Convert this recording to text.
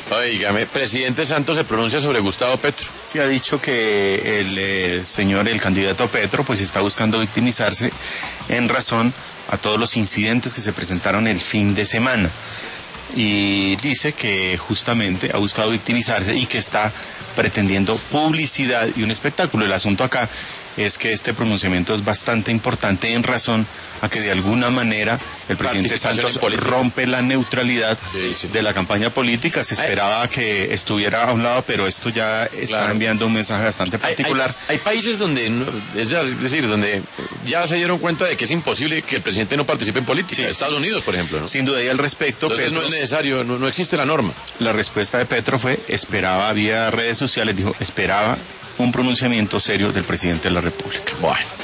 Óigame, presidente Santos se pronuncia sobre Gustavo Petro. Sí, ha dicho que el candidato Petro, pues está buscando victimizarse en razón a todos los incidentes que se presentaron el fin de semana. Y dice que justamente ha buscado victimizarse y que está pretendiendo publicidad y un espectáculo. El asunto acá es que este pronunciamiento es bastante importante en razón a que de alguna manera el presidente Santos rompe la neutralidad de la campaña política. Se esperaba que estuviera a un lado, pero esto ya está enviando un mensaje bastante particular. Hay países donde, es decir, donde ya se dieron cuenta de que es imposible que el presidente no participe en política. Estados Unidos, por ejemplo, ¿no? Sin duda, y al respecto, entonces Petro, no es necesario, no existe la norma. La respuesta de Petro fue, esperaba vía redes sociales, dijo, esperaba un pronunciamiento serio del presidente de la República. Bueno.